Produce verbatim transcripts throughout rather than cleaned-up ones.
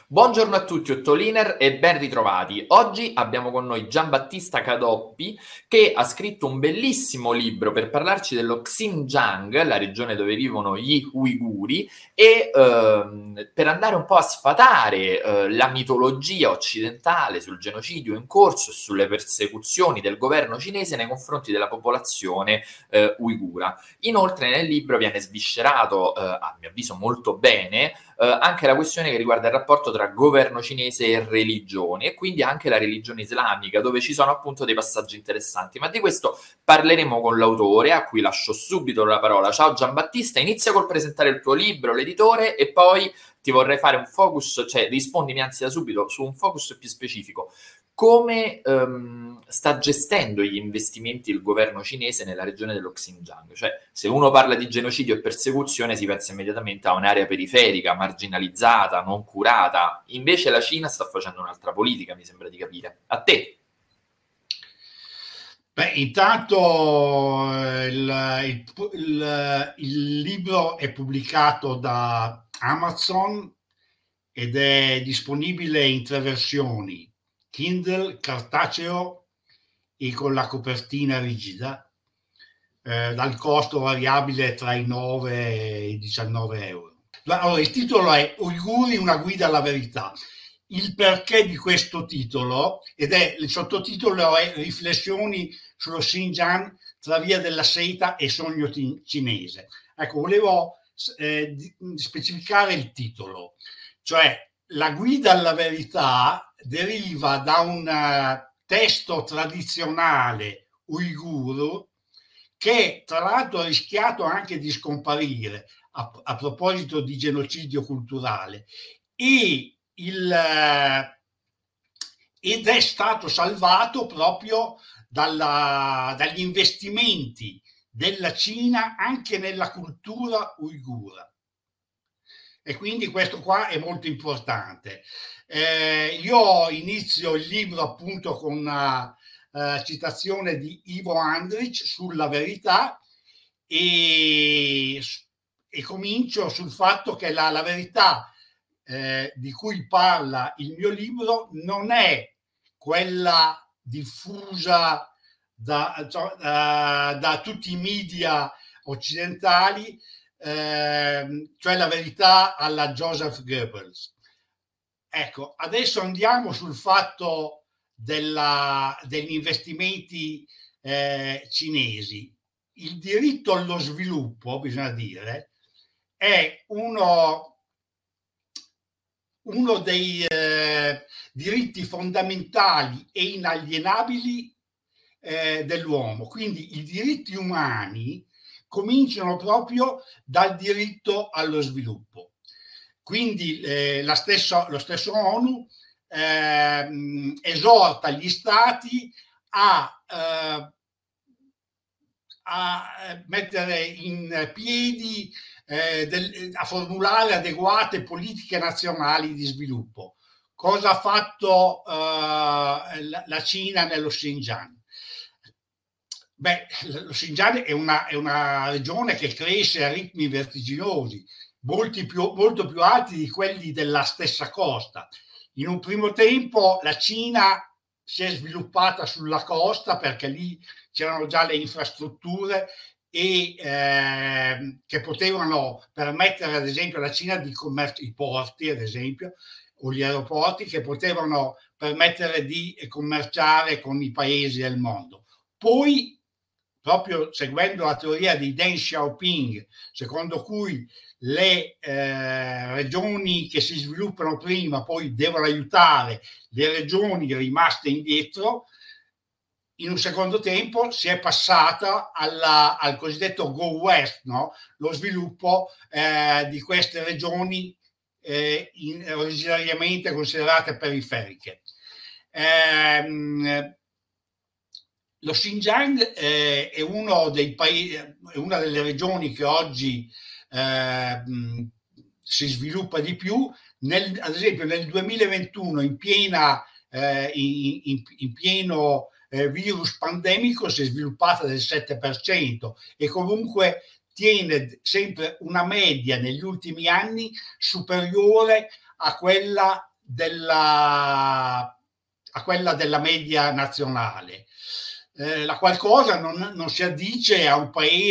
Buongiorno a tutti, Ottoliner e ben ritrovati. Oggi abbiamo con noi Giambattista Cadoppi che ha scritto un bellissimo libro per parlarci dello Xinjiang, la regione dove vivono gli uiguri, e ehm, per andare un po' a sfatare eh, la mitologia occidentale sul genocidio in corso e sulle persecuzioni del governo cinese nei confronti della popolazione eh, uigura. Inoltre nel libro viene sviscerato, eh, a mio avviso molto bene, eh, anche la questione che riguarda il rapporto tra governo cinese e religioni, e quindi anche la religione islamica, dove ci sono appunto dei passaggi interessanti. Ma di questo parleremo con l'autore, a cui lascio subito la parola. Ciao Giambattista, inizia col presentare il tuo libro, l'editore, e poi ti vorrei fare un focus, cioè rispondimi anzi da subito su un focus più specifico. Come um, sta gestendo gli investimenti il governo cinese nella regione dello Xinjiang? Cioè, se uno parla di genocidio e persecuzione si pensa immediatamente a un'area periferica, marginalizzata, non curata. Invece la Cina sta facendo un'altra politica, mi sembra di capire. A te. Beh, intanto eh, il, il- il- il libro è pubblicato da Amazon ed è disponibile in tre versioni: Kindle, cartaceo e con la copertina rigida, eh, dal costo variabile tra i nove e i diciannove euro. Allora, il titolo è Uiguri, una guida alla verità. Il perché di questo titolo, ed è il sottotitolo è Riflessioni sullo Xinjiang tra via della seta e sogno ti- cinese. Ecco, volevo eh, di- specificare il titolo, cioè la guida alla verità deriva da un eh, testo tradizionale uiguro che tra l'altro ha rischiato anche di scomparire a, a proposito di genocidio culturale, e il, eh, ed è stato salvato proprio dalla, dagli investimenti della Cina anche nella cultura uigura. E quindi questo qua è molto importante. Eh, io inizio il libro appunto con una uh, citazione di Ivo Andrić sulla verità, e, e comincio sul fatto che la, la verità eh, di cui parla il mio libro non è quella diffusa da, da, da tutti i media occidentali, eh, cioè la verità alla Joseph Goebbels. Ecco, adesso andiamo sul fatto della, degli investimenti eh, cinesi. Il diritto allo sviluppo, bisogna dire, è uno, uno dei eh, diritti fondamentali e inalienabili eh, dell'uomo. Quindi i diritti umani cominciano proprio dal diritto allo sviluppo. Quindi eh, la stessa, lo stesso ONU eh, esorta gli stati a, eh, a mettere in piedi, eh, del, a formulare adeguate politiche nazionali di sviluppo. Cosa ha fatto eh, la, la Cina nello Xinjiang? Beh, lo Xinjiang è una, è una regione che cresce a ritmi vertiginosi, molti più, molto più alti di quelli della stessa costa. In un primo tempo la Cina si è sviluppata sulla costa perché lì c'erano già le infrastrutture e eh, che potevano permettere ad esempio alla Cina di commerciare, i porti ad esempio, o gli aeroporti che potevano permettere di commerciare con i paesi del mondo. Poi, proprio seguendo la teoria di Deng Xiaoping, secondo cui le eh, regioni che si sviluppano prima poi devono aiutare le regioni rimaste indietro, in un secondo tempo si è passata alla, al cosiddetto Go West, no? Lo sviluppo eh, di queste regioni eh, in, originariamente considerate periferiche. Eh, lo Xinjiang eh, è uno dei paesi, è una delle regioni che oggi eh, si sviluppa di più. Nel, ad esempio nel duemilaventuno, in piena eh, in, in, in pieno eh, virus pandemico, si è sviluppata del sette per cento e comunque tiene sempre una media negli ultimi anni superiore a quella della, a quella della media nazionale. Eh, la qualcosa non, non si addice a un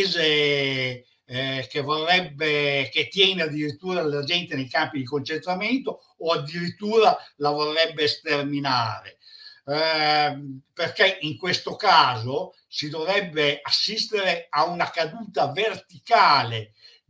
paese eh, che vorrebbe, che tiene addirittura la gente nei campi di concentramento o addirittura la vorrebbe sterminare. Eh, perché in questo caso si dovrebbe assistere a una caduta verticale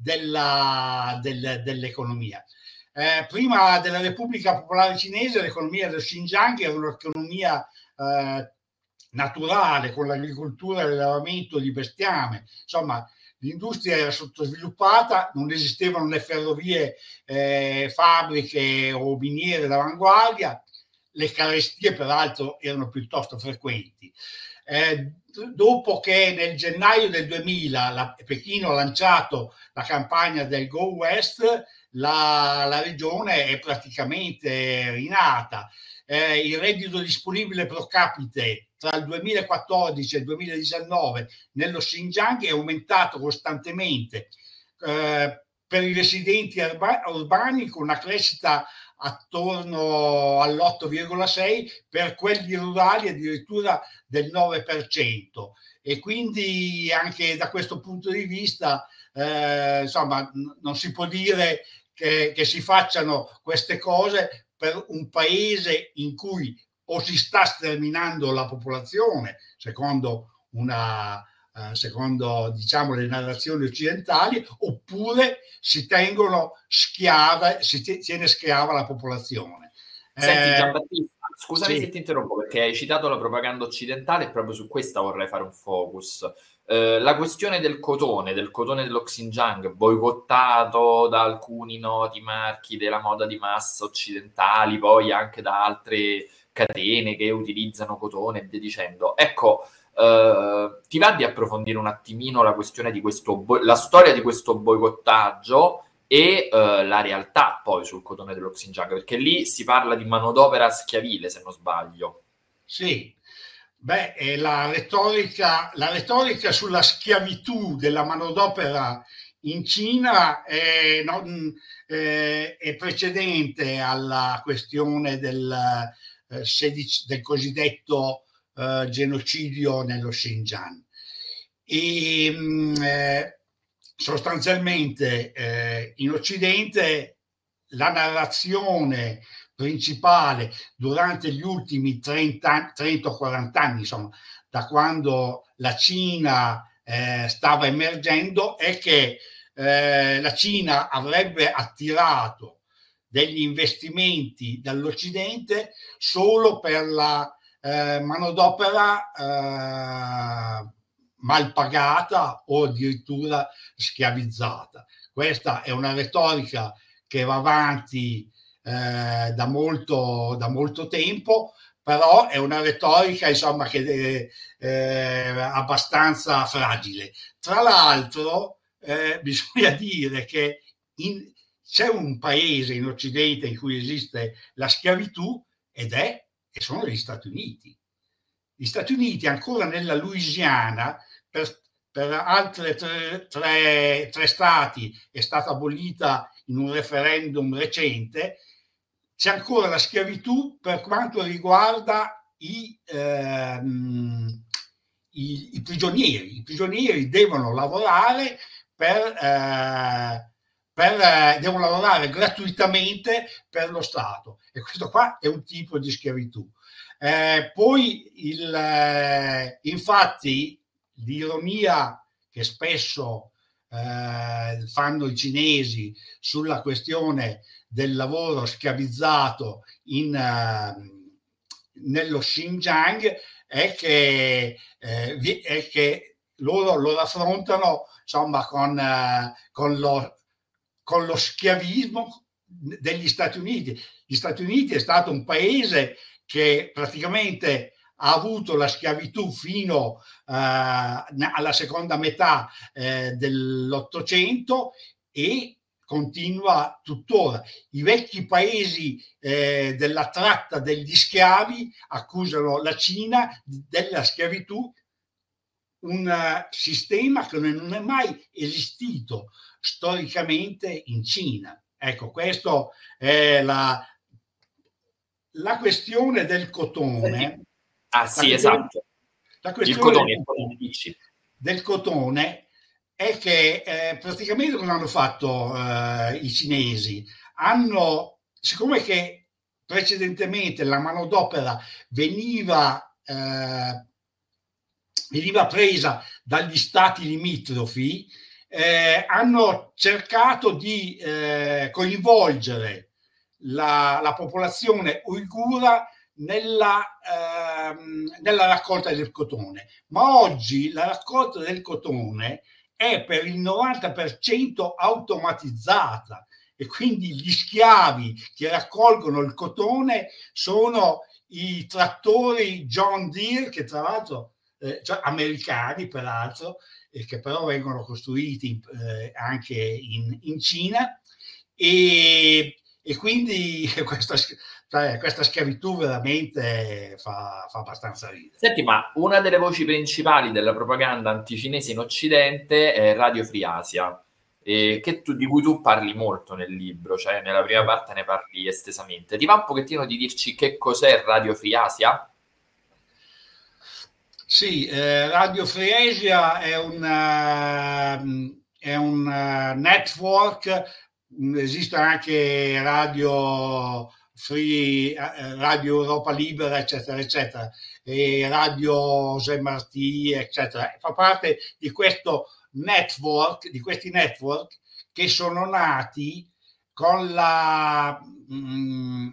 della, del, dell'economia. Eh, prima della Repubblica Popolare Cinese l'economia del Xinjiang era un'economia eh, naturale, con l'agricoltura e l'allevamento di bestiame. Insomma, l'industria era sottosviluppata, non esistevano né ferrovie, eh, fabbriche o miniere d'avanguardia, le carestie peraltro erano piuttosto frequenti. Eh, dopo che nel gennaio del duemila la, Pechino ha lanciato la campagna del Go West, la, la regione è praticamente rinata. Eh, il reddito disponibile pro capite tra il duemilaquattordici e il duemiladiciannove nello Xinjiang è aumentato costantemente eh, per i residenti urba- urbani, con una crescita attorno all'otto virgola sei, per quelli rurali addirittura del nove per cento. E quindi anche da questo punto di vista eh, insomma n- non si può dire che, che si facciano queste cose per un paese in cui o si sta sterminando la popolazione, secondo una Uh, secondo diciamo le narrazioni occidentali, oppure si tengono schiava, si tiene schiava la popolazione. Senti Eh, Giambattista, scusami se sì. ti interrompo perché hai citato la propaganda occidentale e proprio su questa vorrei fare un focus. Eh, la questione del cotone, del cotone dello Xinjiang, boicottato da alcuni noti marchi della moda di massa occidentali, poi anche da altre catene che utilizzano cotone e via dicendo. Ecco, eh, ti va di approfondire un attimino la questione di questo, bo- la storia di questo boicottaggio e uh, la realtà poi sul cotone dello Xinjiang, perché lì si parla di manodopera schiavile, se non sbaglio. Sì, beh, eh, la retorica, la retorica sulla schiavitù della manodopera in Cina è, non, eh, è precedente alla questione del, eh, sedici, del cosiddetto eh, genocidio nello Xinjiang. E mh, eh, sostanzialmente eh, in Occidente la narrazione principale durante gli ultimi trenta o quaranta anni, insomma, da quando la Cina eh, stava emergendo, è che eh, la Cina avrebbe attirato degli investimenti dall'Occidente solo per la eh, manodopera eh, mal pagata o addirittura schiavizzata. Questa è una retorica che va avanti eh, da, molto, da molto tempo, però è una retorica insomma che è eh, abbastanza fragile. Tra l'altro eh, bisogna dire che in, c'è un paese in Occidente in cui esiste la schiavitù ed è e sono gli Stati Uniti. Gli Stati Uniti, ancora nella Louisiana, per, per altre tre, tre, tre stati è stata abolita in un referendum recente, c'è ancora la schiavitù per quanto riguarda i, ehm, i, i prigionieri. I prigionieri devono lavorare per, eh, per eh, devono lavorare gratuitamente per lo Stato, e questo qua è un tipo di schiavitù. Eh, poi il, eh, infatti l'ironia che spesso eh, fanno i cinesi sulla questione del lavoro schiavizzato in, uh, nello Xinjiang è che, eh, è che loro lo affrontano insomma con, uh, con, lo, con lo schiavismo degli Stati Uniti. Gli Stati Uniti è stato un paese che praticamente ha avuto la schiavitù fino uh, alla seconda metà eh, dell'Ottocento e continua tuttora. I vecchi paesi eh, della tratta degli schiavi accusano la Cina della schiavitù, un sistema che non è mai esistito storicamente in Cina. Ecco, questo è la, la questione del cotone... Ah sì, la esatto. La questione il cotone, del, il cotone, dici. del cotone è che eh, praticamente cosa hanno fatto eh, i cinesi? Hanno, siccome che precedentemente la manodopera veniva, eh, veniva presa dagli stati limitrofi, eh, hanno cercato di eh, coinvolgere la, la popolazione uigura nella, ehm, nella raccolta del cotone. Ma oggi la raccolta del cotone è per il novanta per cento automatizzata e quindi gli schiavi che raccolgono il cotone sono i trattori John Deere, che tra l'altro eh, cioè americani peraltro, eh, che però vengono costruiti eh, anche in, in Cina, e, e quindi questa, cioè, questa schiavitù veramente fa, fa abbastanza ridere. Senti, ma una delle voci principali della propaganda anticinese in Occidente è Radio Free Asia, eh, che tu, di cui tu parli molto nel libro, cioè nella prima parte ne parli estesamente. Ti va un pochettino di dirci che cos'è Radio Free Asia? Sì, eh, Radio Free Asia è un, uh, è un uh, network, esiste anche Radio Free, uh, Radio Europa Libera, eccetera, eccetera, e Radio José Martí, eccetera. Fa parte di questo network, di questi network che sono nati con la... Mh,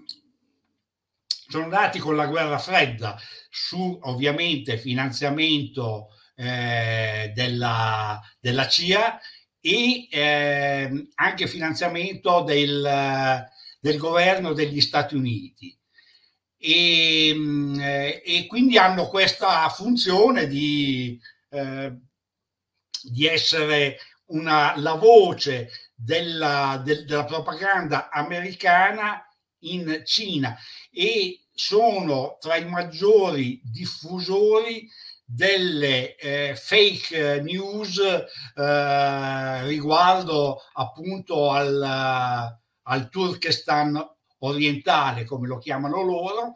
sono nati con la guerra fredda, su ovviamente finanziamento eh, della, della C I A e eh, anche finanziamento del, del governo degli Stati Uniti. E, e quindi hanno questa funzione di, eh, di essere una, la voce della, del, della propaganda americana in Cina, e sono tra i maggiori diffusori delle eh, fake news eh, riguardo appunto al, al Turkestan orientale, come lo chiamano loro,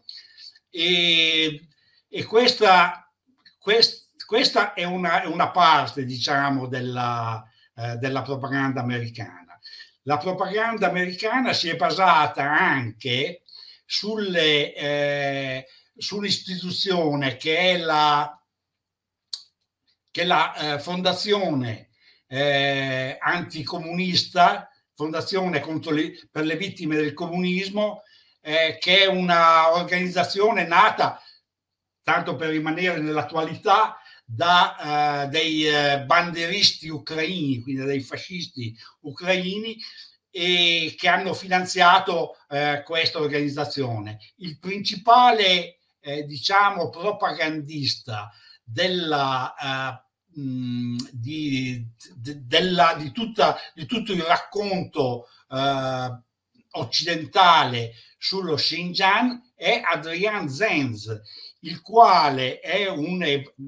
e, e questa, quest, questa è una, è una parte, diciamo, della, eh, della propaganda americana. La propaganda americana si è basata anche sulle, eh, sull'istituzione che è la, che è la eh, fondazione eh, anticomunista, fondazione contro le, per le vittime del comunismo, eh, che è una organizzazione nata, tanto per rimanere nell'attualità, da eh, dei eh, banderisti ucraini, quindi dei fascisti ucraini, e che hanno finanziato eh, questa organizzazione. Il principale, eh, diciamo, propagandista della, eh, mh, di, de, della, di, tutta, di tutto il racconto eh, occidentale sullo Xinjiang è Adrian Zenz, il quale è un,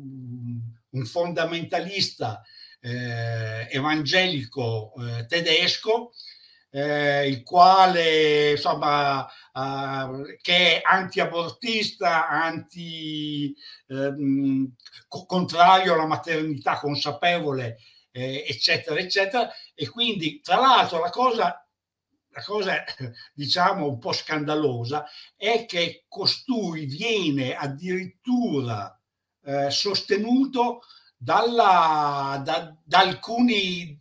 un fondamentalista eh, evangelico eh, tedesco, eh, il quale insomma eh, che è anti-abortista, anti ehm, contrario alla maternità consapevole, eh, eccetera, eccetera. E quindi, tra l'altro, la cosa la cosa, diciamo, un po' scandalosa è che costui viene addirittura eh, sostenuto dalla, da, da alcuni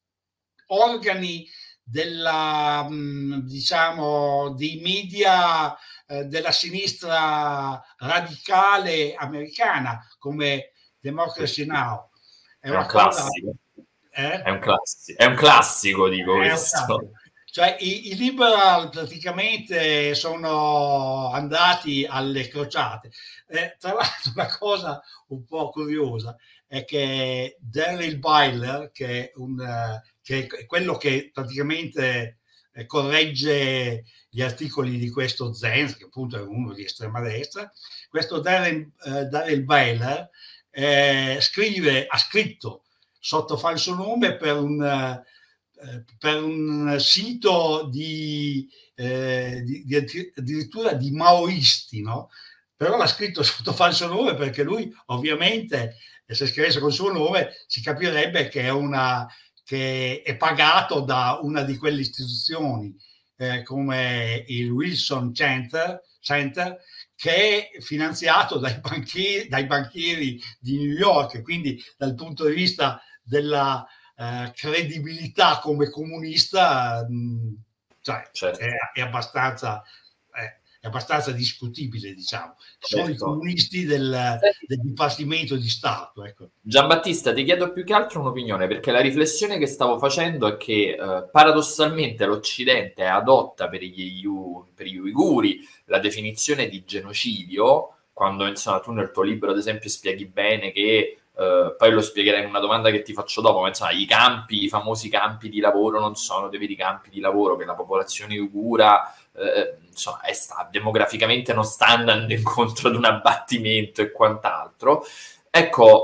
organi della, diciamo, dei media eh, della sinistra radicale americana, come Democracy Now! È, è un classico. Cosa, eh? È un classico, è un classico, dico è questo. Un classico. Cioè i, i liberal praticamente sono andati alle crociate. Eh, tra l'altro una cosa un po' curiosa è che Daryl Byler, che è, un, che è quello che praticamente corregge gli articoli di questo Zenz, che appunto è uno di estrema destra, questo Daryl, eh, Daryl Byler eh, scrive, ha scritto sotto falso nome per un eh, per un sito di, eh, di, di addirittura di maoisti, no? Però l'ha scritto sotto falso nome perché lui ovviamente, se scrivesse col suo nome, si capirebbe che è, una, che è pagato da una di quelle istituzioni eh, come il Wilson Center, Center che è finanziato dai banchieri, dai banchieri di New York, quindi dal punto di vista della eh, credibilità come comunista mh, cioè, certo. è, è abbastanza è, è abbastanza discutibile, diciamo. Sono certo. i comunisti del, del Dipartimento di Stato, ecco. Giambattista, ti chiedo più che altro un'opinione, perché la riflessione che stavo facendo è che eh, paradossalmente l'Occidente adotta per gli, per gli uiguri la definizione di genocidio, quando insomma tu nel tuo libro ad esempio spieghi bene che, eh, poi lo spiegherai in una domanda che ti faccio dopo, ma insomma i campi, i famosi campi di lavoro non sono dei veri campi di lavoro, che la popolazione uigura eh, insomma è sta, demograficamente non sta andando incontro ad un abbattimento e quant'altro. Ecco,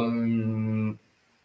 um,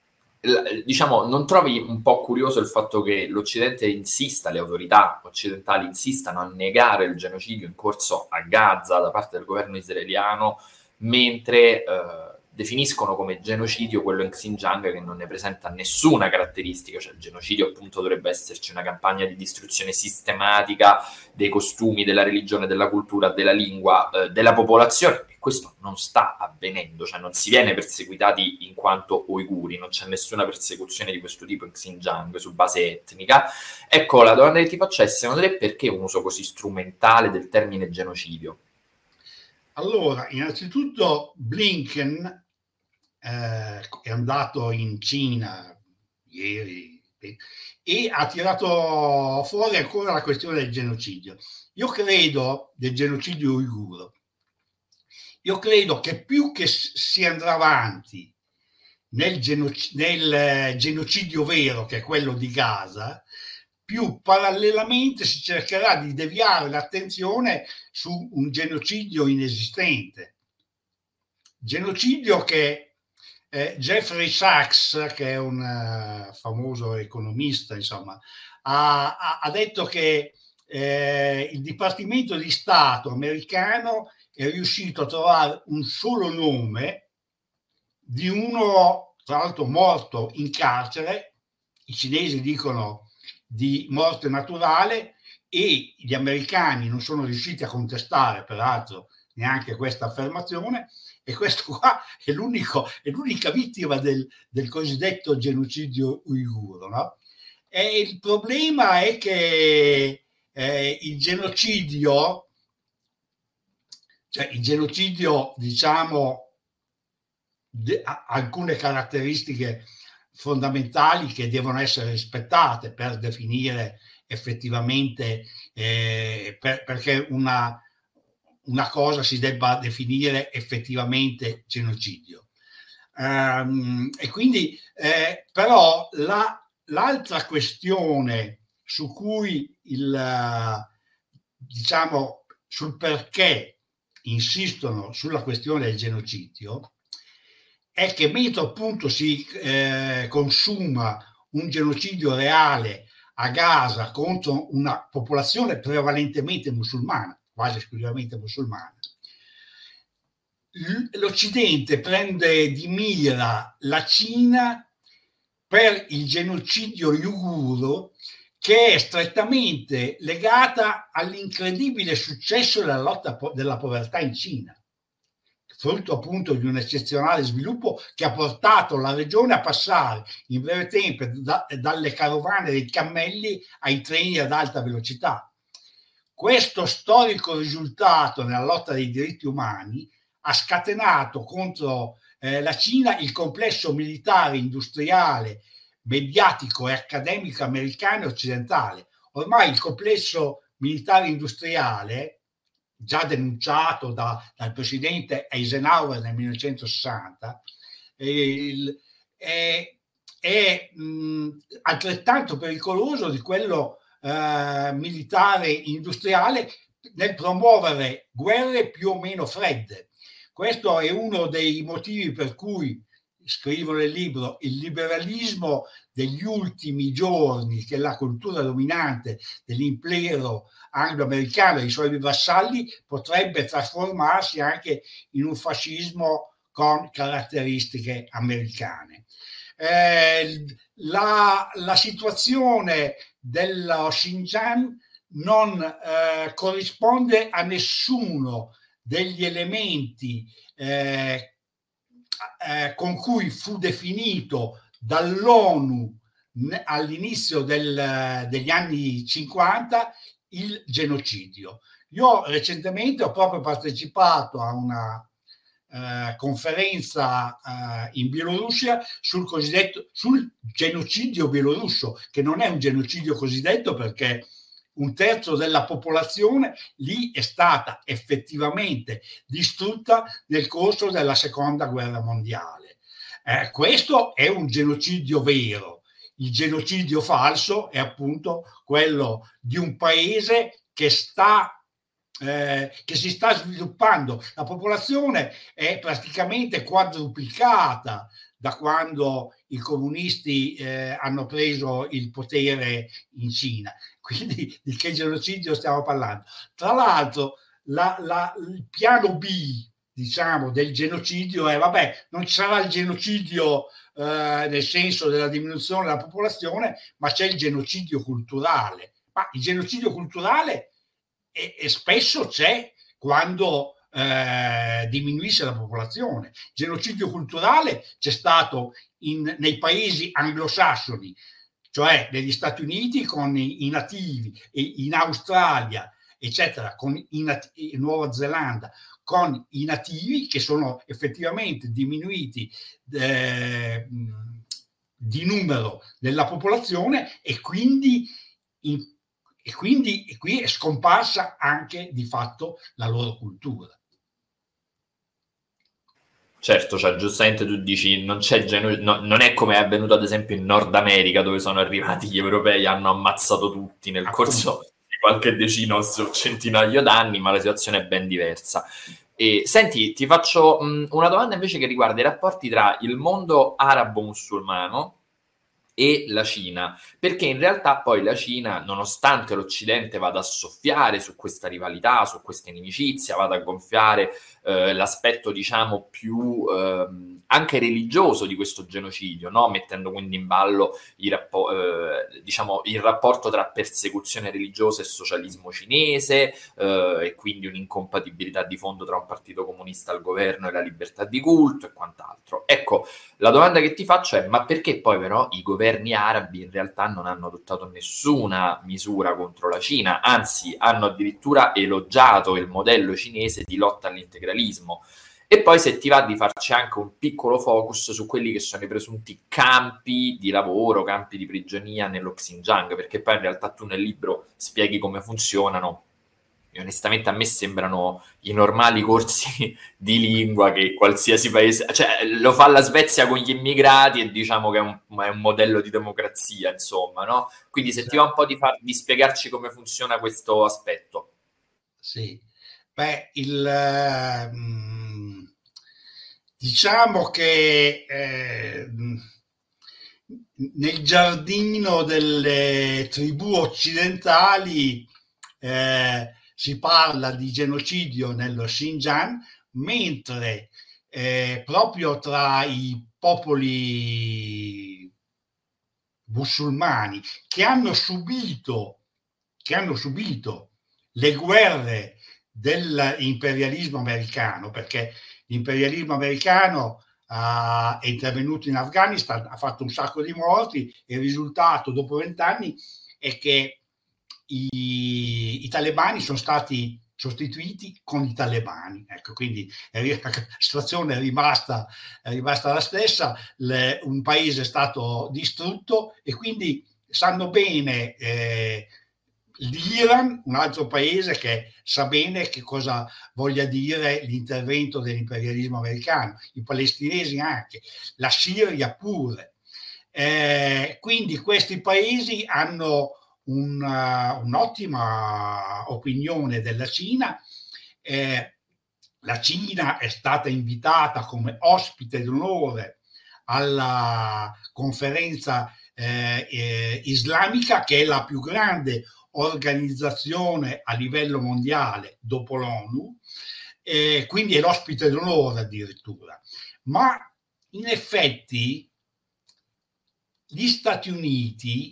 diciamo, non trovi un po' curioso il fatto che l'Occidente insista, le autorità occidentali insistano a negare il genocidio in corso a Gaza da parte del governo israeliano, mentre eh, definiscono come genocidio quello in Xinjiang che non ne presenta nessuna caratteristica, cioè il genocidio appunto dovrebbe esserci una campagna di distruzione sistematica dei costumi, della religione, della cultura, della lingua, eh, della popolazione. Questo non sta avvenendo, cioè non si viene perseguitati in quanto uiguri, non c'è nessuna persecuzione di questo tipo in Xinjiang su base etnica. Ecco, la domanda che ti faccio è, secondo te perché un uso così strumentale del termine genocidio? Allora, innanzitutto Blinken eh, è andato in Cina ieri e ha tirato fuori ancora la questione del genocidio. Io credo del genocidio uiguro. Io credo che più che si andrà avanti nel, genoc- nel genocidio vero, che è quello di Gaza, più parallelamente si cercherà di deviare l'attenzione su un genocidio inesistente. Genocidio che eh, Jeffrey Sachs, che è un uh, famoso economista, insomma, ha, ha, ha detto che eh, il Dipartimento di Stato americano è riuscito a trovare un solo nome di uno, tra l'altro, morto in carcere. I cinesi dicono di morte naturale e gli americani non sono riusciti a contestare, peraltro, neanche questa affermazione, e questo qua è, l'unico, è l'unica vittima del, del cosiddetto genocidio uiguro, no? E il problema è che eh, il genocidio cioè il genocidio, diciamo, de- ha alcune caratteristiche fondamentali che devono essere rispettate per definire effettivamente eh, per, perché una, una cosa si debba definire effettivamente genocidio. Um, e quindi eh, però la, l'altra questione su cui il diciamo sul perché insistono sulla questione del genocidio è che mentre appunto si eh, consuma un genocidio reale a Gaza contro una popolazione prevalentemente musulmana, quasi esclusivamente musulmana, l'Occidente prende di mira la Cina per il genocidio uiguro, che è strettamente legata all'incredibile successo della lotta po- della povertà in Cina, frutto appunto di un eccezionale sviluppo che ha portato la regione a passare in breve tempo da, dalle carovane dei cammelli ai treni ad alta velocità. Questo storico risultato nella lotta dei diritti umani ha scatenato contro eh, la Cina il complesso militare, industriale, mediatico e accademico americano e occidentale. Ormai il complesso militare industriale, già denunciato da, dal presidente Eisenhower nel millenovecentosessanta, eh, è, è mh, altrettanto pericoloso di quello eh, militare industriale nel promuovere guerre più o meno fredde. Questo è uno dei motivi per cui scrivo nel libro, il liberalismo degli ultimi giorni, che è la cultura dominante dell'impero anglo-americano e i suoi vassalli, potrebbe trasformarsi anche in un fascismo con caratteristiche americane. Eh, la, la situazione dello Xinjiang non eh, corrisponde a nessuno degli elementi eh, eh, con cui fu definito dall'ONU all'inizio del, degli anni cinquanta il genocidio. Io recentemente ho proprio partecipato a una Uh, conferenza uh, in Bielorussia sul cosiddetto sul genocidio bielorusso, che non è un genocidio cosiddetto perché un terzo della popolazione lì è stata effettivamente distrutta nel corso della seconda guerra mondiale. Eh, questo è un genocidio vero. Il genocidio falso è appunto quello di un paese che sta Eh, che si sta sviluppando. La popolazione è praticamente quadruplicata da quando i comunisti eh, hanno preso il potere in Cina. Quindi di che genocidio stiamo parlando? Tra l'altro, la, la, il piano B, diciamo, del genocidio è, vabbè, non ci sarà il genocidio eh, nel senso della diminuzione della popolazione, ma c'è il genocidio culturale. Ma il genocidio culturale E, e spesso c'è quando eh, diminuisce la popolazione. Genocidio culturale c'è stato in, nei paesi anglosassoni, cioè negli Stati Uniti con i, i nativi, e in Australia, eccetera, con i nativi, in Nuova Zelanda, con i nativi che sono effettivamente diminuiti eh, di numero della popolazione e quindi in E quindi e qui è scomparsa anche di fatto la loro cultura. Certo, cioè giustamente tu dici non c'è geno- no, non è come è avvenuto ad esempio in Nord America, dove sono arrivati gli europei, hanno ammazzato tutti nel Appunto. corso di qualche decina o centinaio d'anni, ma la situazione è ben diversa. E, senti, ti faccio mh, una domanda invece che riguarda i rapporti tra il mondo arabo-musulmano e la Cina, perché in realtà poi la Cina, nonostante l'Occidente vada a soffiare su questa rivalità, su questa inimicizia, vada a gonfiare eh, l'aspetto diciamo più eh, anche religioso di questo genocidio, no? Mettendo quindi in ballo il, rappo- eh, diciamo, il rapporto tra persecuzione religiosa e socialismo cinese eh, e quindi un'incompatibilità di fondo tra un partito comunista al governo e la libertà di culto e quant'altro. Ecco, la domanda che ti faccio è: ma perché poi però i governi arabi in realtà non hanno adottato nessuna misura contro la Cina, anzi hanno addirittura elogiato il modello cinese di lotta all'integralismo? E poi se ti va di farci anche un piccolo focus su quelli che sono i presunti campi di lavoro, campi di prigionia nello Xinjiang, perché poi in realtà tu nel libro spieghi come funzionano. E onestamente a me sembrano i normali corsi di lingua che qualsiasi paese, cioè lo fa la Svezia con gli immigrati e diciamo che è un, è un modello di democrazia, insomma, no? Quindi se Sì. ti va un po' di, far, di spiegarci come funziona questo aspetto. Sì, beh, il, mh, diciamo che eh, nel giardino delle tribù occidentali eh, si parla di genocidio nello Xinjiang, mentre eh, proprio tra i popoli musulmani che hanno subito, che hanno subito le guerre dell'imperialismo americano, perché l'imperialismo americano uh, è intervenuto in Afghanistan, ha fatto un sacco di morti e il risultato dopo vent'anni è che i, i talebani sono stati sostituiti con i talebani. Ecco, quindi la situazione è rimasta, è rimasta la stessa, le, un paese è stato distrutto e quindi sanno bene eh, l'Iran, un altro paese che sa bene che cosa voglia dire l'intervento dell'imperialismo americano, i palestinesi anche, la Siria pure. Eh, quindi questi paesi hanno una, un'ottima opinione della Cina. Eh, la Cina è stata invitata come ospite d'onore alla conferenza eh, eh, islamica, che è la più grande organizzazione a livello mondiale dopo l'ONU, eh, quindi è l'ospite d'onore addirittura. Ma in effetti gli Stati Uniti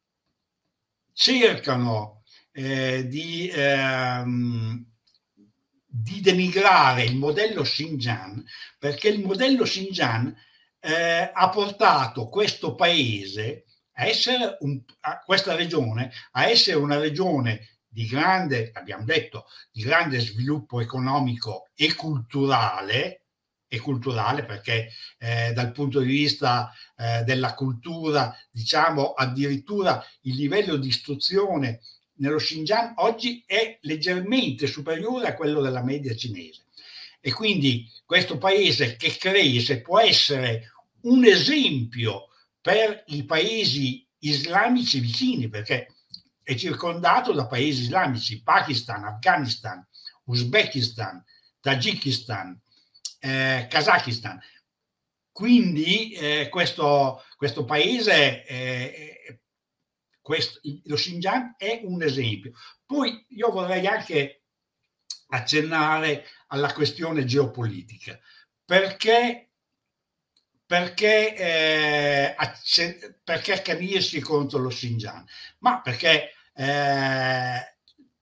cercano eh, di, ehm, di denigrare il modello Xinjiang, perché il modello Xinjiang eh, ha portato questo paese a essere un, a questa regione a essere una regione di grande, abbiamo detto, di grande sviluppo economico e culturale, e culturale perché eh, dal punto di vista eh, della cultura, diciamo, addirittura il livello di istruzione nello Xinjiang oggi è leggermente superiore a quello della media cinese. E quindi questo paese che cresce può essere un esempio per i paesi islamici vicini, perché è circondato da paesi islamici: Pakistan, Afghanistan, Uzbekistan, Tagikistan, eh, Kazakistan. Quindi eh, questo, questo paese, eh, questo, lo Xinjiang è un esempio. Poi io vorrei anche accennare alla questione geopolitica, perché perché, eh, perché accanirsi contro lo Xinjiang? Ma perché eh,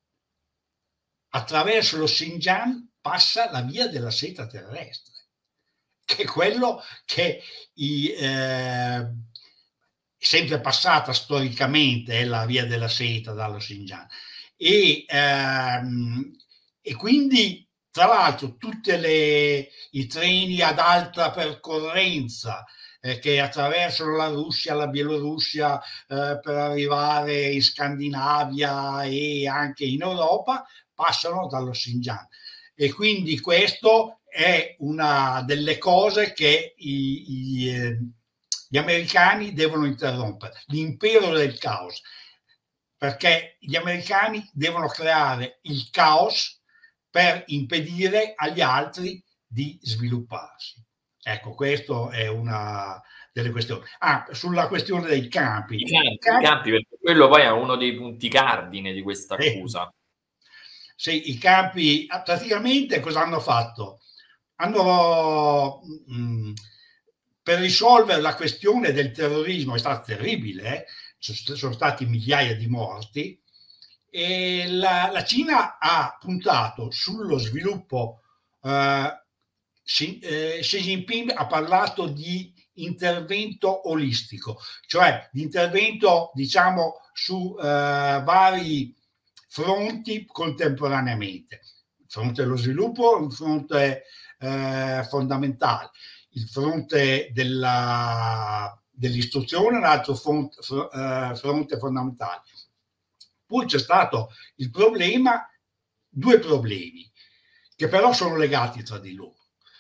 attraverso lo Xinjiang passa la via della seta terrestre, che è quello che i, eh, sempre passata storicamente è la via della seta dallo Xinjiang. E, ehm, e quindi, tra l'altro, tutti i treni ad alta percorrenza eh, che attraversano la Russia, la Bielorussia eh, per arrivare in Scandinavia e anche in Europa passano dallo Xinjiang. E quindi questo è una delle cose che i, i, eh, gli americani devono interrompere, l'impero del caos, perché gli americani devono creare il caos per impedire agli altri di svilupparsi. Ecco, questa è una delle questioni. Ah, sulla questione dei campi. I campi, campi, i campi perché quello poi è uno dei punti cardine di questa accusa. Eh, sì, i campi praticamente cosa hanno fatto? Hanno mh, per risolvere la questione del terrorismo, è stato terribile, eh? Sono stati migliaia di morti, e la, la Cina ha puntato sullo sviluppo. eh, Xi, eh, Xi Jinping ha parlato di intervento olistico, cioè di intervento, diciamo, su eh, vari fronti contemporaneamente. Il fronte dello sviluppo è un fronte eh, fondamentale, il fronte della, dell'istruzione è un altro fronte, eh, fronte fondamentale. Poi c'è stato il problema, due problemi, che però sono legati tra di loro.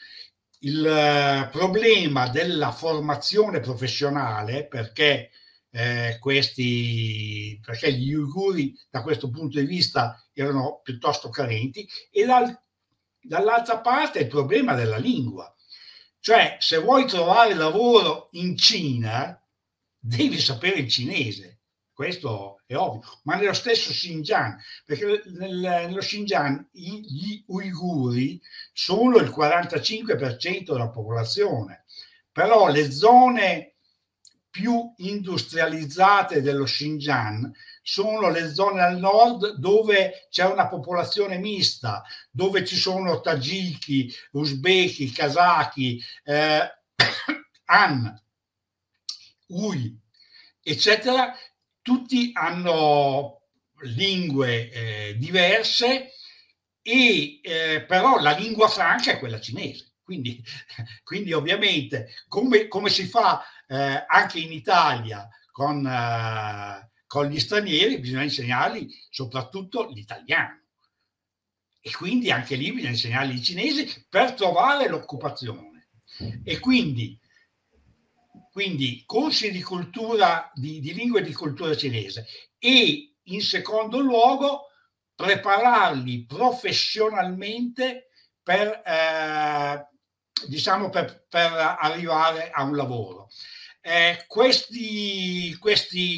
Il problema della formazione professionale, perché eh, questi, perché gli uiguri da questo punto di vista erano piuttosto carenti, e dal, dall'altra parte il problema della lingua. Cioè, se vuoi trovare lavoro in Cina, devi sapere il cinese. Questo è ovvio, ma nello stesso Xinjiang, perché nel, nello Xinjiang gli uiguri sono il quarantacinque per cento della popolazione, però le zone più industrializzate dello Xinjiang sono le zone al nord dove c'è una popolazione mista, dove ci sono tagiki, uzbeki, kazaki, eh, han, ui, eccetera. Tutti hanno lingue eh, diverse, e eh, però la lingua franca è quella cinese. Quindi, quindi ovviamente, come, come si fa eh, anche in Italia con, eh, con gli stranieri, bisogna insegnargli soprattutto l'italiano. E quindi anche lì bisogna insegnargli il cinese per trovare l'occupazione. E quindi quindi corsi di cultura, di, di lingua e di cultura cinese, e in secondo luogo prepararli professionalmente per, eh, diciamo, per, per arrivare a un lavoro. Eh, questi, questi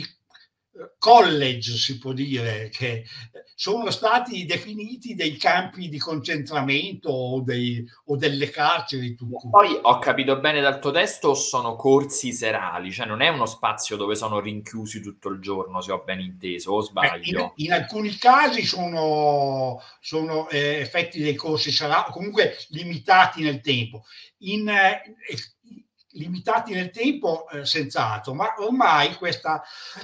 college, si può dire, che sono stati definiti dei campi di concentramento o, dei, o delle carceri. Poi ho capito bene dal tuo testo, sono corsi serali, cioè non è uno spazio dove sono rinchiusi tutto il giorno, se ho ben inteso, o sbaglio? In, in alcuni casi sono, sono eh, effetti dei corsi serali, comunque limitati nel tempo. In, eh, limitati nel tempo, eh, senz'altro, ma ormai questa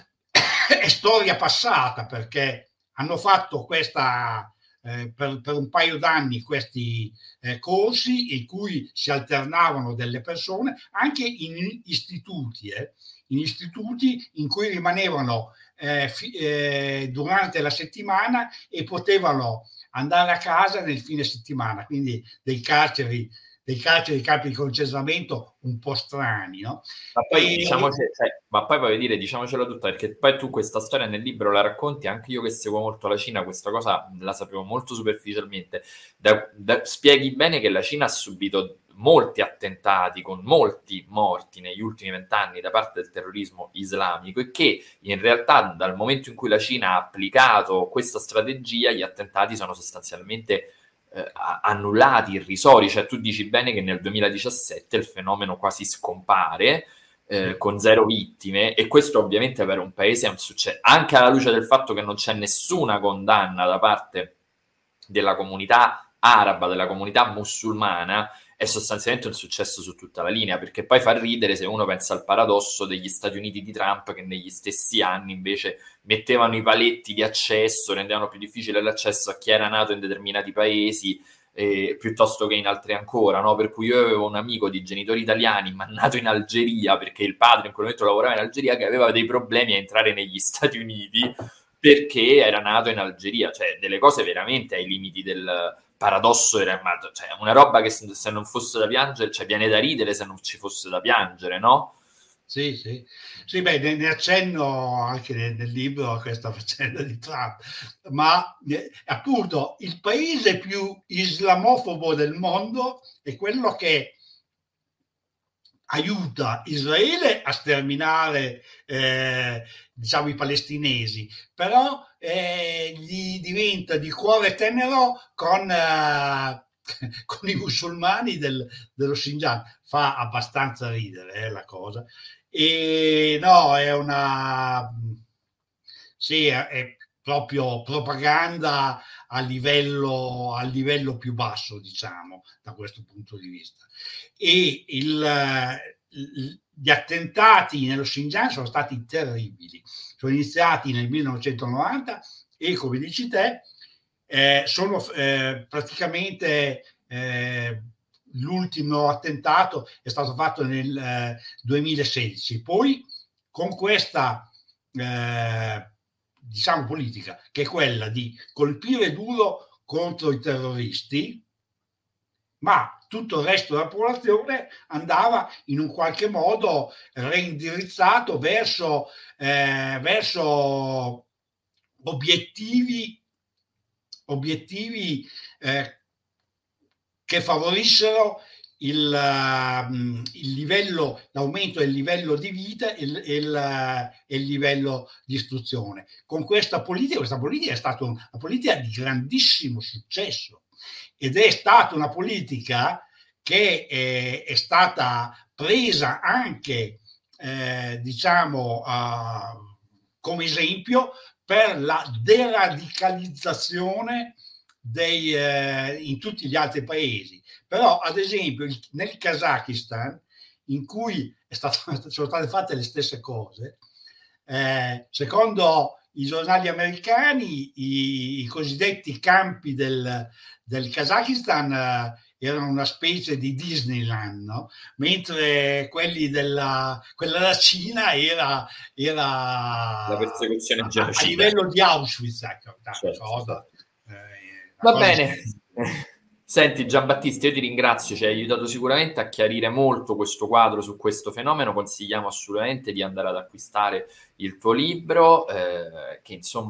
è storia passata, perché hanno fatto questa eh, per, per un paio d'anni questi eh, corsi in cui si alternavano delle persone anche in istituti, eh, in istituti in cui rimanevano eh, fi, eh, durante la settimana e potevano andare a casa nel fine settimana, quindi dei carceri dei carceri, dei campi di concentramento un po' strani, no? Ma poi, E... diciamoci, cioè, ma poi voglio dire, diciamocela tutta, perché poi tu questa storia nel libro la racconti, anche io che seguo molto la Cina, questa cosa la sapevo molto superficialmente. Da, da, spieghi bene che la Cina ha subito molti attentati con molti morti negli ultimi vent'anni da parte del terrorismo islamico e che in realtà dal momento in cui la Cina ha applicato questa strategia gli attentati sono sostanzialmente Eh, annullati, irrisori, cioè tu dici bene che nel duemiladiciassette il fenomeno quasi scompare eh, con zero vittime, e questo ovviamente per un paese è un successo, anche alla luce del fatto che non c'è nessuna condanna da parte della comunità araba, della comunità musulmana, è sostanzialmente un successo su tutta la linea, perché poi fa ridere se uno pensa al paradosso degli Stati Uniti di Trump, che negli stessi anni invece mettevano i paletti di accesso, rendevano più difficile l'accesso a chi era nato in determinati paesi, eh, piuttosto che in altri ancora, no? Per cui io avevo un amico di genitori italiani, ma nato in Algeria, perché il padre in quel momento lavorava in Algeria, che aveva dei problemi a entrare negli Stati Uniti, perché era nato in Algeria, cioè delle cose veramente ai limiti del paradosso, era, cioè, una roba che se, se non fosse da piangere, cioè viene da ridere se non ci fosse da piangere, no? Sì, sì, sì, beh, ne, ne accenno anche nel, nel libro a questa faccenda di Trump, ma eh, appunto il paese più islamofobo del mondo è quello che aiuta Israele a sterminare eh, diciamo i palestinesi, però eh, gli diventa di cuore tenero con, eh, con i musulmani del, dello Xinjiang. Fa abbastanza ridere eh, la cosa. E no, è una... sì, è, è proprio propaganda a livello, a livello più basso, diciamo, da questo punto di vista. E il, gli attentati nello Xinjiang sono stati terribili. Sono iniziati nel millenovecentonovanta e, come dici te, eh, sono eh, praticamente eh, l'ultimo attentato è stato fatto nel eh, duemilasedici. Poi con questa eh, diciamo politica, che è quella di colpire duro contro i terroristi, ma tutto il resto della popolazione andava in un qualche modo reindirizzato verso, eh, verso obiettivi, obiettivi eh, che favorissero il, il livello, l'aumento del livello di vita e il, il, e il livello di istruzione. Con questa politica, questa politica è stata una politica di grandissimo successo ed è stata una politica che è, è stata presa anche, eh, diciamo, uh, come esempio per la deradicalizzazione dei, eh, in tutti gli altri paesi. Però, ad esempio, nel Kazakistan, in cui è stato, sono state fatte le stesse cose, eh, secondo i giornali americani, i, i cosiddetti campi del, del Kazakistan eh, erano una specie di Disneyland, no? Mentre quelli della, quella della Cina era, era la persecuzione a, genocida a livello di Auschwitz, ecco, certo, cosa, certo. eh, Va bene. Senti Giambattista, io ti ringrazio, ci hai aiutato sicuramente a chiarire molto questo quadro su questo fenomeno, consigliamo assolutamente di andare ad acquistare il tuo libro, eh, che insomma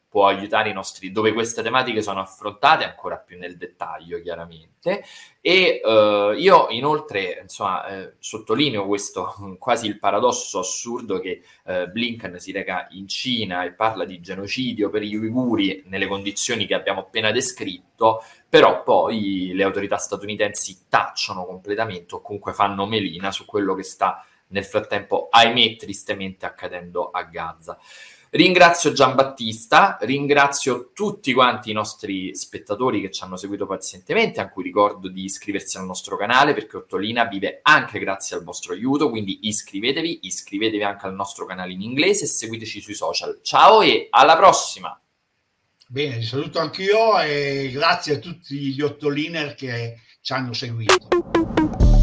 può aiutare i nostri, dove queste tematiche sono affrontate ancora più nel dettaglio, chiaramente. E eh, io inoltre, insomma, eh, sottolineo questo quasi il paradosso assurdo che eh, Blinken si reca in Cina e parla di genocidio per gli uiguri nelle condizioni che abbiamo appena descritto, però poi le autorità statunitensi tacciono completamente o comunque fanno melina su quello che sta nel frattempo, ahimè, tristemente accadendo a Gaza. Ringrazio Giambattista, ringrazio tutti quanti i nostri spettatori che ci hanno seguito pazientemente, a cui ricordo di iscriversi al nostro canale perché Ottolina vive anche grazie al vostro aiuto, quindi iscrivetevi, iscrivetevi anche al nostro canale in inglese e seguiteci sui social. Ciao e alla prossima! Bene, vi saluto anch'io e grazie a tutti gli Ottoliner che ci hanno seguito.